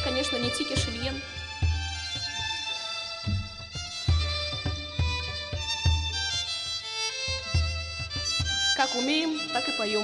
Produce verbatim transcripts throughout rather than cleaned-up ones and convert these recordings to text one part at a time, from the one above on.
конечно, не Тики Шильен. Как умеем, так и поем.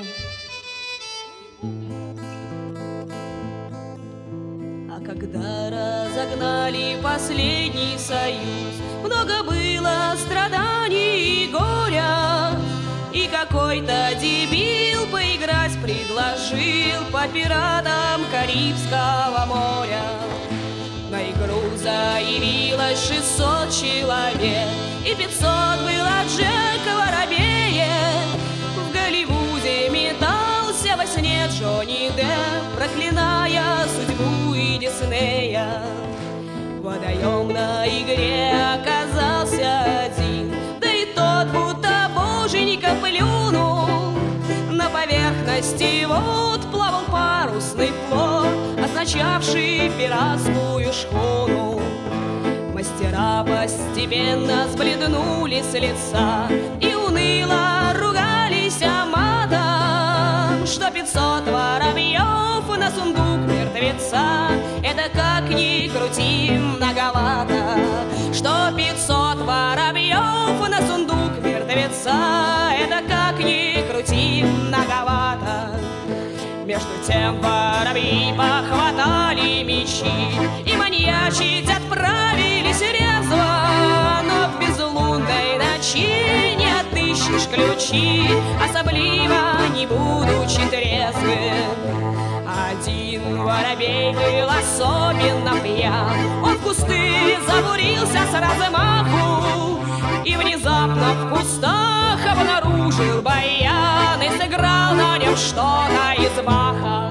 А когда разогнали последний союз, много было страданий и горя, и какой-то дебил поиграть предложил по пиратам Карибского моря. На игру заявилось шестьсот человек, и пятьсот было Джека Воробея. В Голливуде метался во сне Джонни Депп, проклиная судьбу и Диснея. Водоем на игре оказался один, да и тот будто боженька плюнул. На поверхности вод плавал парусный плот, означавший пиратскую шхуну. Мастера постепенно сбледнули с лица и уныло ругались матом, что пятьсот воробьев на сундук мертвеца — это как ни крути многовато. Что пятьсот воробьев на сундук мертвеца — это как ни крути многовато. Между тем воробьи похватали мечи и маньячить отправились резво, но в безлунной ночи не отыщешь ключи, особливо не будучи трезвым. Один воробей был особенно пьян, он в кусты забурился с размаху и внезапно в кустах обнаружил баян и сыграл на нем что-то из Баха.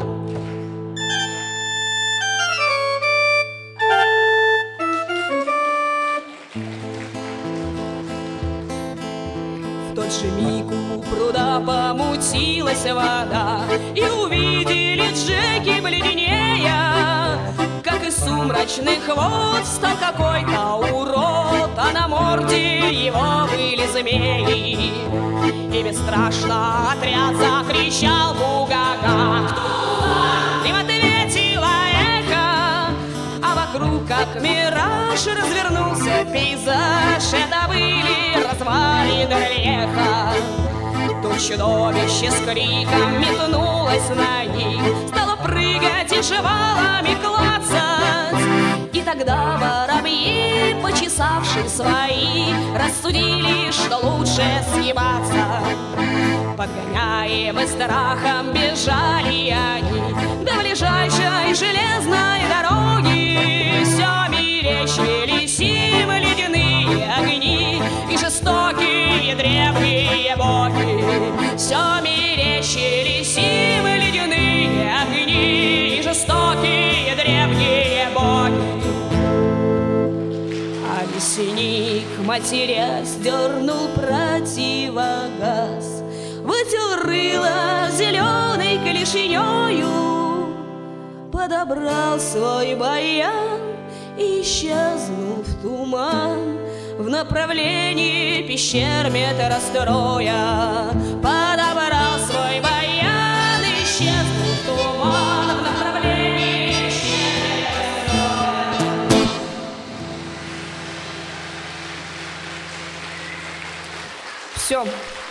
В тот же миг у пруда помутилась вода, и увидели Джеки бледнее, как из сумрачных вод встал какой-то урод, а на морде его были змеи. И бесстрашно отряд закричал бугага. Им ответило эхо, а вокруг, как мираж, развернулся пейзаж. Это были развалины рельефа. Тут чудовище с криком метнулось на них, стало прыгать и жвалами клацать. И тогда воробьи, почесавшие свои, рассудили, что лучше съебаться. Подгоняемые страхом бежали они до ближайшей железной дороги. Все мерещились им ледяные огни и жестокие древние боги. Все мерещились им ледяные огни и жестокие древние боги. А лесник, матерясь, дернул противогаз, вытел рыло зеленой клешнею, подобрал свой баян и исчезнул в туман в направлении пещер метростроя. Подобрал свой баян и исчезнул в туман в направлении пещер метростроя. Все.